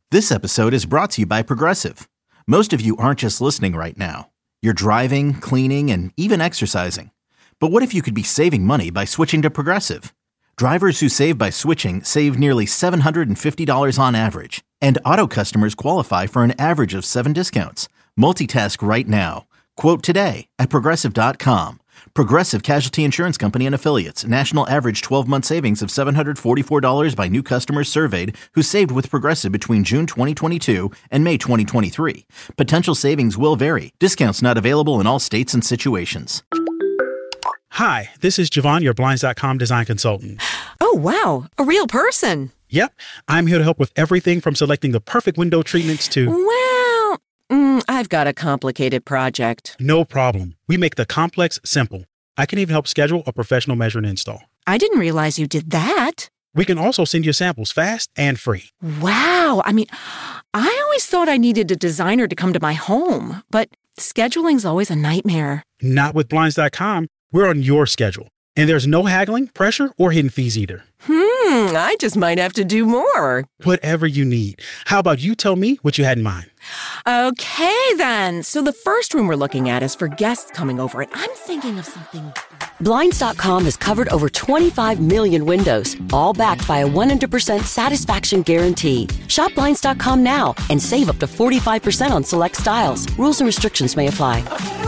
This episode is brought to you by Progressive. Most of you aren't just listening right now. You're driving, cleaning, and even exercising. But what if you could be saving money by switching to Progressive? Drivers who save by switching save nearly $750 on average. And auto customers qualify for an average of 7 discounts. Multitask right now. Quote today at Progressive.com. Progressive Casualty Insurance Company and Affiliates. National average 12-month savings of $744 by new customers surveyed who saved with Progressive between June 2022 and May 2023. Potential savings will vary. Discounts not available in all states and situations. Hi, this is Javon, your Blinds.com design consultant. Oh, wow. A real person. Yep. I'm here to help with everything from selecting the perfect window treatments to... Well, I've got a complicated project. No problem. We make the complex simple. I can even help schedule a professional measure and install. I didn't realize you did that. We can also send you samples fast and free. Wow. I always thought I needed a designer to come to my home, but scheduling's always a nightmare. Not with Blinds.com. We're on your schedule. And there's no haggling, pressure, or hidden fees either. I just might have to do more. Whatever you need. How about you tell me what you had in mind? Okay, then. So the first room we're looking at is for guests coming over, and I'm thinking of something... Blinds.com has covered over 25 million windows, all backed by a 100% satisfaction guarantee. Shop Blinds.com now and save up to 45% on select styles. Rules and restrictions may apply.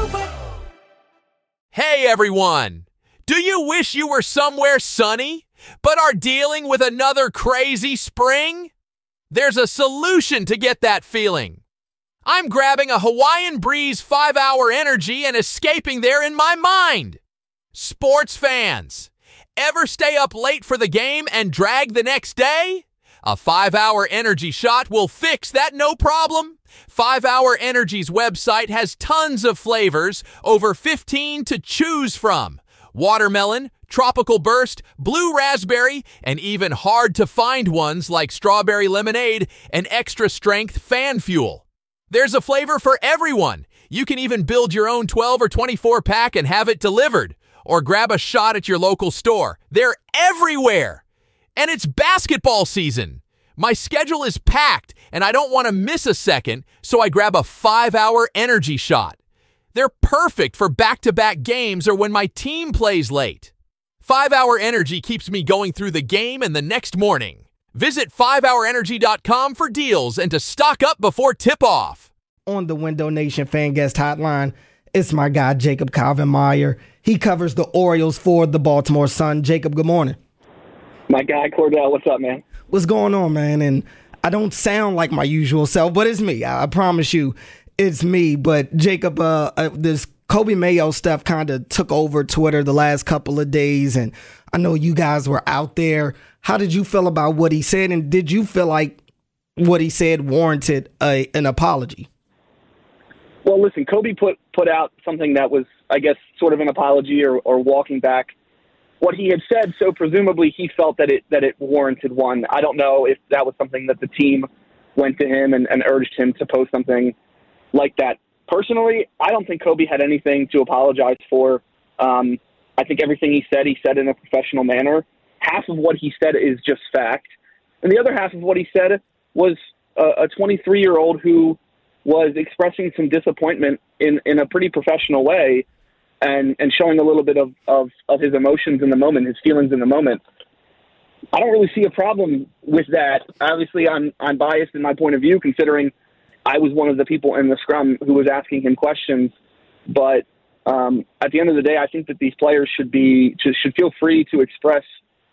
Hey, everyone! Do you wish you were somewhere sunny, but are dealing with another crazy spring? There's a solution to get that feeling. I'm grabbing a Hawaiian Breeze 5-hour energy and escaping there in my mind. Sports fans, ever stay up late for the game and drag the next day? A 5-hour energy shot will fix that no problem. 5-Hour Energy's website has tons of flavors, over 15 to choose from. Watermelon, tropical burst, blue raspberry, and even hard-to-find ones like strawberry lemonade and extra-strength fan fuel. There's a flavor for everyone. You can even build your own 12 or 24-pack and have it delivered. Or grab a shot at your local store. They're everywhere. And it's basketball season. My schedule is packed, and I don't want to miss a second, so I grab a 5-hour energy shot. They're perfect for back-to-back games or when my team plays late. 5-Hour Energy keeps me going through the game and the next morning. Visit 5hourenergy.com for deals and to stock up before tip-off. On the Window Nation Fan Guest Hotline, it's my guy, Jacob Calvin Meyer. He covers the Orioles for the Baltimore Sun. Jacob, good morning. My guy, Cordell, what's up, man? What's going on, man? And I don't sound like my usual self, but it's me. I promise you, it's me. But Jacob, this Kobe Mayo stuff kind of took over Twitter the last couple of days, and I know you guys were out there. How did you feel about what he said, and did you feel like what he said warranted an apology? Well, listen, Kobe put out something that was, I guess, sort of an apology or walking back what he had said, so presumably he felt that it warranted one. I don't know if that was something that the team went to him and urged him to post something like that. Personally, I don't think Kobe had anything to apologize for. I think everything he said in a professional manner. Half of what he said is just fact. And the other half of what he said was a 23-year-old who was expressing some disappointment in a pretty professional way and showing a little bit of his emotions in the moment, his feelings in the moment. I don't really see a problem with that. Obviously, I'm biased in my point of view, considering I was one of the people in the scrum who was asking him questions. But at the end of the day, I think that these players should feel free to express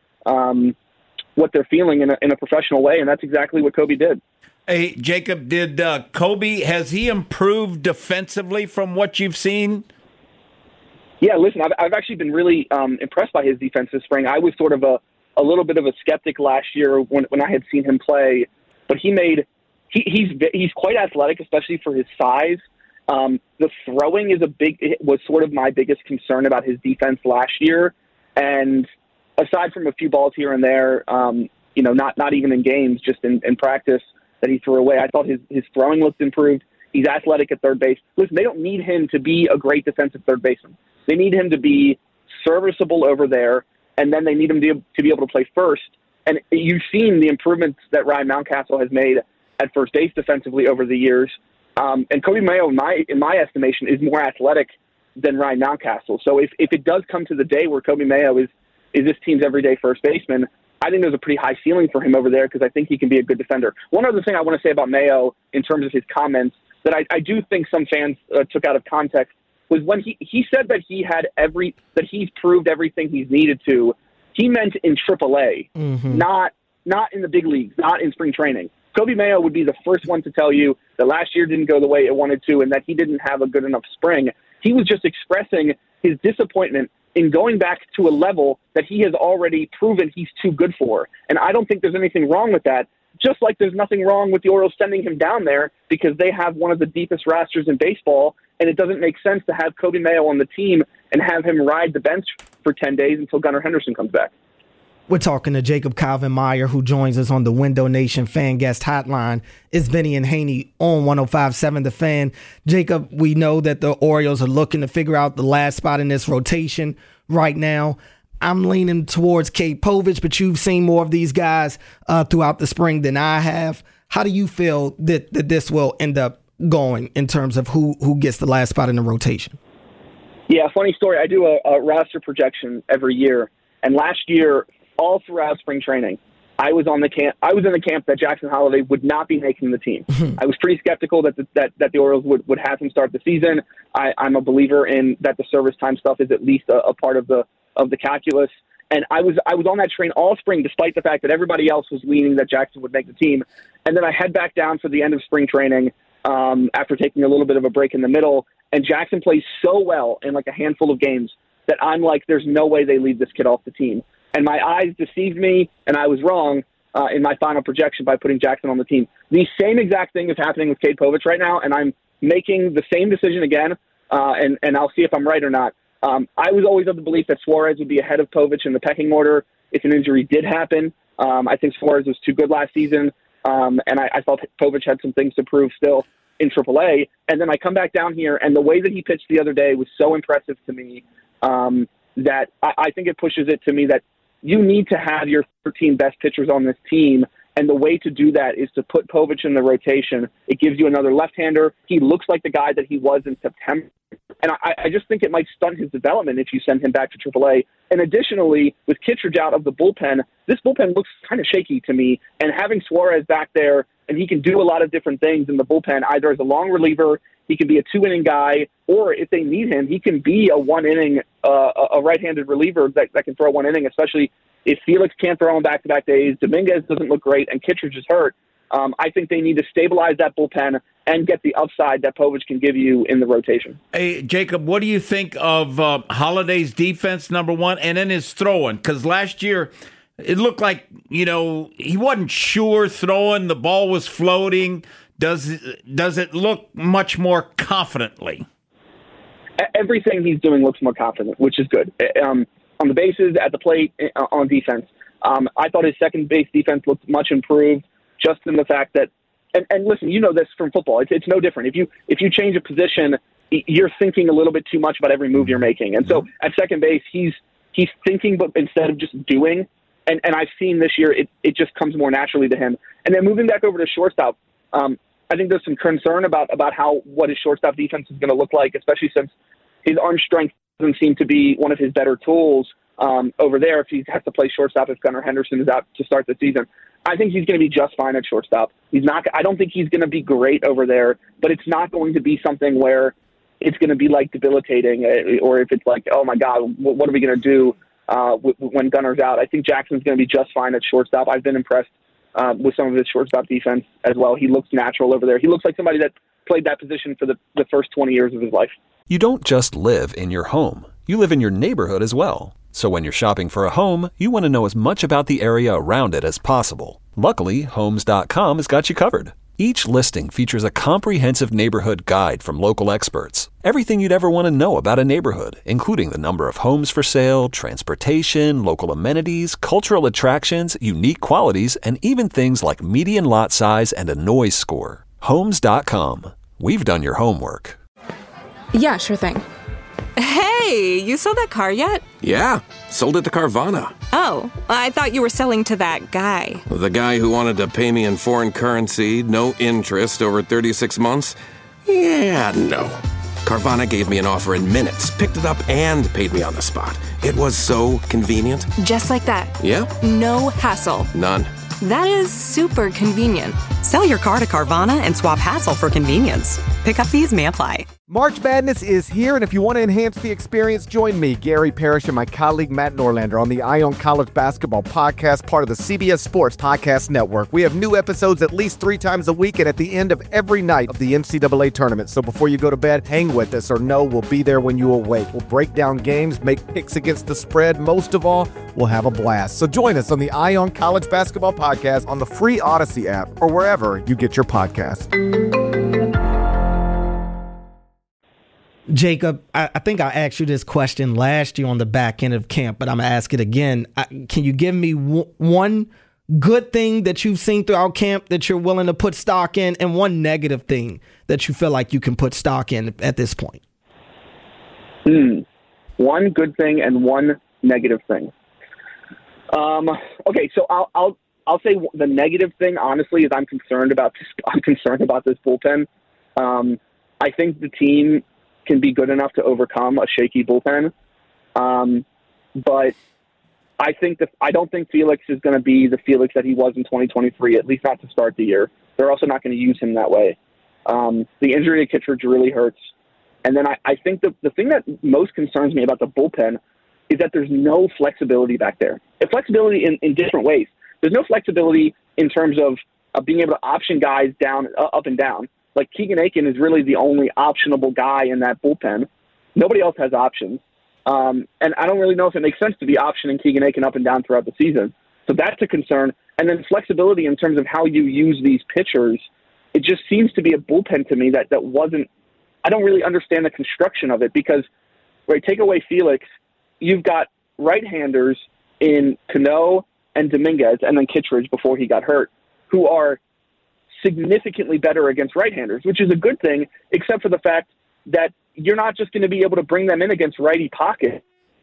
what they're feeling in a professional way, and that's exactly what Kobe did. Hey, Jacob, did Kobe, has he improved defensively from what you've seen? Yeah, listen, I've actually been really impressed by his defense this spring. I was sort of a little bit of a skeptic last year when I had seen him play, but he's quite athletic, especially for his size. The throwing was sort of my biggest concern about his defense last year, and aside from a few balls here and there, not even in games, just in practice that he threw away, I thought his throwing looked improved. He's athletic at third base. Listen, they don't need him to be a great defensive third baseman. They need him to be serviceable over there, and then they need him to be able to play first. And you've seen the improvements that Ryan Mountcastle has made at first base defensively over the years. And Coby Mayo, in my estimation, is more athletic than Ryan Mountcastle. So if it does come to the day where Coby Mayo is this team's everyday first baseman, I think there's a pretty high ceiling for him over there because I think he can be a good defender. One other thing I want to say about Mayo in terms of his comments that I do think some fans took out of context was when he said that he's proved everything he's needed to. He meant in AAA, not in the big leagues, not in spring training. Coby Mayo would be the first one to tell you that last year didn't go the way it wanted to and that he didn't have a good enough spring. He was just expressing his disappointment in going back to a level that he has already proven he's too good for. And I don't think there's anything wrong with that, just like there's nothing wrong with the Orioles sending him down there because they have one of the deepest rosters in baseball, and it doesn't make sense to have Coby Mayo on the team and have him ride the bench for 10 days until Gunnar Henderson comes back. We're talking to Jacob Calvin Meyer, who joins us on the Window Nation Fan Guest Hotline. It's Benny and Haney on 105.7 The Fan. Jacob, we know that the Orioles are looking to figure out the last spot in this rotation right now. I'm leaning towards Cade Povich, but you've seen more of these guys throughout the spring than I have. How do you feel that this will end up going in terms of who gets the last spot in the rotation? Yeah, funny story. I do a roster projection every year, and last year, all throughout spring training, I was in the camp that Jackson Holliday would not be making the team. I was pretty skeptical that the Orioles would have him start the season. I'm a believer in that the service time stuff is at least a part of the calculus. And I was on that train all spring, despite the fact that everybody else was leaning that Jackson would make the team. And then I head back down for the end of spring training after taking a little bit of a break in the middle. And Jackson plays so well in like a handful of games that I'm like, there's no way they leave this kid off the team. And my eyes deceived me, and I was wrong in my final projection by putting Jackson on the team. The same exact thing is happening with Cade Povich right now, and I'm making the same decision again, and I'll see if I'm right or not. I was always of the belief that Suarez would be ahead of Povich in the pecking order if an injury did happen. I think Suarez was too good last season, and I thought Povich had some things to prove still in AAA. And then I come back down here, and the way that he pitched the other day was so impressive to me that I think it pushes it to me that you need to have your 13 best pitchers on this team, and the way to do that is to put Povich in the rotation. It gives you another left-hander. He looks like the guy that he was in September, and I just think it might stunt his development if you send him back to AAA. And additionally, with Kittredge out of the bullpen, this bullpen looks kind of shaky to me, and having Suarez back there, and he can do a lot of different things in the bullpen, either as a long reliever, he can be a 2-inning guy, or if they need him, he can be a 1-inning, a right-handed reliever that can throw 1 inning, especially if Felix can't throw on back-to-back days, Dominguez doesn't look great, and Kittredge is hurt. I think they need to stabilize that bullpen and get the upside that Povich can give you in the rotation. Hey, Jacob, what do you think of Holliday's defense, number one, and then his throwing? Because last year it looked like, he wasn't sure throwing. The ball was floating. Does it look much more confidently? Everything he's doing looks more confident, which is good. On the bases, at the plate, on defense. I thought his second base defense looked much improved, just in the fact that, and listen, you know this from football. It's no different. If you change a position, you're thinking a little bit too much about every move you're making. And so at second base, he's thinking, but instead of just doing. And I've seen this year, it just comes more naturally to him. And then moving back over to shortstop, I think there's some concern about what his shortstop defense is going to look like, especially since his arm strength doesn't seem to be one of his better tools over there if he has to play shortstop if Gunnar Henderson is out to start the season. I think he's going to be just fine at shortstop. I don't think he's going to be great over there, but it's not going to be something where it's going to be like debilitating, or if it's like, oh my God, what are we going to do when Gunnar's out? I think Jackson's going to be just fine at shortstop. I've been impressed with some of his shortstop defense as well. He looks natural over there. He looks like somebody that played that position for the first 20 years of his life. You don't just live in your home. You live in your neighborhood as well. So when you're shopping for a home, you want to know as much about the area around it as possible. Luckily, Homes.com has got you covered. Each listing features a comprehensive neighborhood guide from local experts. Everything you'd ever want to know about a neighborhood, including the number of homes for sale, transportation, local amenities, cultural attractions, unique qualities, and even things like median lot size and a noise score. Homes.com. We've done your homework. Yeah, sure thing. Hey, you sold that car yet? Yeah, sold it to Carvana. Oh, I thought you were selling to that guy. The guy who wanted to pay me in foreign currency, no interest, over 36 months? Yeah, no. Carvana gave me an offer in minutes, picked it up, and paid me on the spot. It was so convenient. Just like that. Yeah? No hassle. None. That is super convenient. Sell your car to Carvana and swap hassle for convenience. Pickup fees may apply. March Madness is here, and if you want to enhance the experience, join me, Gary Parrish, and my colleague Matt Norlander on the Eye on College Basketball Podcast, part of the CBS Sports Podcast Network. We have new episodes at least 3 times a week and at the end of every night of the NCAA tournament. So before you go to bed, hang with us or know we'll be there when you awake. We'll break down games, make picks against the spread. Most of all, we'll have a blast. So join us on the Eye on College Basketball Podcast on the free Odyssey app or wherever you get your podcasts. Jacob, I think I asked you this question last year on the back end of camp, but I'm going to ask it again. Can you give me one good thing that you've seen throughout camp that you're willing to put stock in, and one negative thing that you feel like you can put stock in at this point? One good thing and one negative thing. Okay, so I'll say the negative thing, honestly, is I'm concerned about this bullpen. I think the team can be good enough to overcome a shaky bullpen. But I don't think Felix is going to be the Felix that he was in 2023, at least not to start the year. They're also not going to use him that way. The injury to Kittredge really hurts. And then I think the thing that most concerns me about the bullpen is that there's no flexibility back there. And flexibility in different ways. There's no flexibility in terms of being able to option guys down, up and down. Like Keegan Aiken is really the only optionable guy in that bullpen. Nobody else has options. And I don't really know if it makes sense to be optioning Keegan Aiken up and down throughout the season. So that's a concern. And then flexibility in terms of how you use these pitchers, it just seems to be a bullpen to me that wasn't – I don't really understand the construction of it because, right, take away Felix, you've got right-handers in Cano and Dominguez and then Kittredge before he got hurt, who are significantly better against right-handers, which is a good thing, except for the fact that you're not just going to be able to bring them in against righty pocket.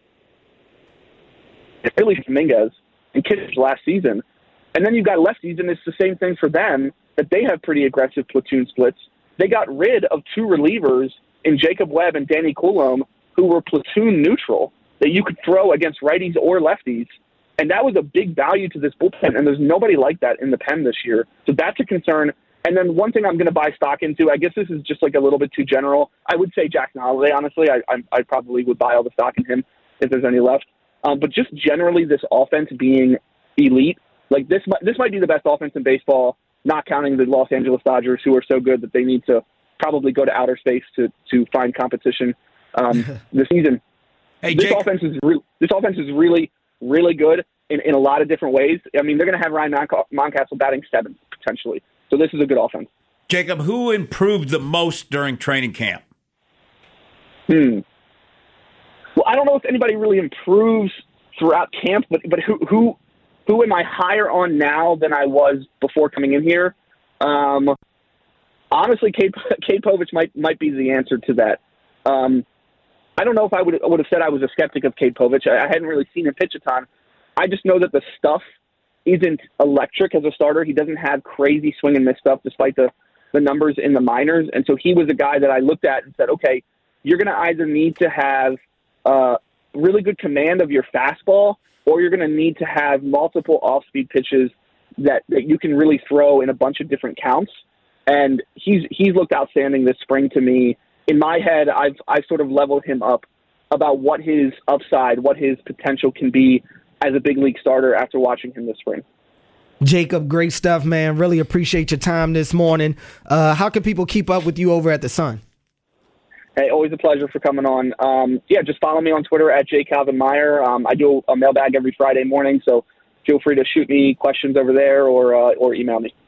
It's really Dominguez and Kittredge last season. And then you've got lefties, and it's the same thing for them, that they have pretty aggressive platoon splits. They got rid of 2 relievers in Jacob Webb and Danny Coulombe who were platoon neutral that you could throw against righties or lefties. And that was a big value to this bullpen, and there's nobody like that in the pen this year. So that's a concern. And then one thing I'm going to buy stock into, I guess this is just like a little bit too general. I would say Jackson Holliday, honestly. I probably would buy all the stock in him if there's any left. But just generally this offense being elite, like this might be the best offense in baseball, not counting the Los Angeles Dodgers, who are so good that they need to probably go to outer space to find competition this season. Hey, this offense is really, really good in a lot of different ways. I mean, they're going to have Ryan Mountcastle batting 7th, potentially. So this is a good offense. Jacob, who improved the most during training camp? Well, I don't know if anybody really improves throughout camp, but who am I higher on now than I was before coming in here? Honestly, Cade Povich might be the answer to that. I don't know if I would have said I was a skeptic of Cade Povich. I hadn't really seen him pitch a ton. I just know that the stuff isn't electric as a starter. He doesn't have crazy swing and miss stuff despite the numbers in the minors. And so he was a guy that I looked at and said, okay, you're going to either need to have really good command of your fastball, or you're going to need to have multiple off-speed pitches that you can really throw in a bunch of different counts. And he's looked outstanding this spring to me. In my head, I've sort of leveled him up about what his upside, what his potential can be as a big league starter after watching him this spring. Jacob, great stuff, man. Really appreciate your time this morning. How can people keep up with you over at The Sun? Hey, always a pleasure for coming on. Just follow me on Twitter at @JCalvinMeyer. I do a mailbag every Friday morning, so feel free to shoot me questions over there or email me.